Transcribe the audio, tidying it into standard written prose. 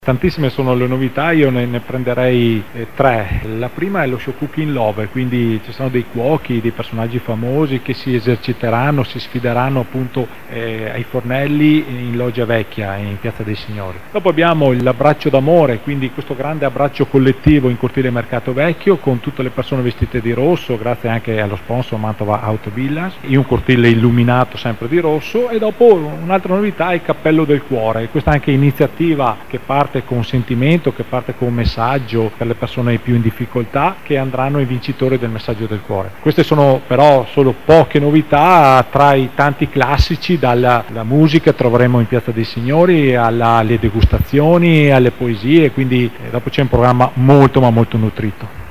Tantissime sono le novità, io ne prenderei tre. La prima è lo show Cooking Love, quindi ci sono dei cuochi, dei personaggi famosi che si eserciteranno, si sfideranno appunto ai fornelli in Loggia Vecchia, in Piazza dei Signori. Dopo abbiamo l'abbraccio d'amore, quindi questo grande abbraccio collettivo in cortile Mercato Vecchio con tutte le persone vestite di rosso, grazie anche allo sponsor Mantova Auto Villas, in un cortile illuminato sempre di rosso. E dopo un'altra novità è il Cappello del Cuore, questa anche iniziativa che parte con sentimento, che parte con un messaggio per le persone più in difficoltà, che andranno i vincitori del messaggio del cuore. Queste sono però solo poche novità tra i tanti classici, dalla musica troveremo in Piazza dei Signori alle degustazioni, alle poesie, quindi dopo c'è un programma molto ma molto nutrito.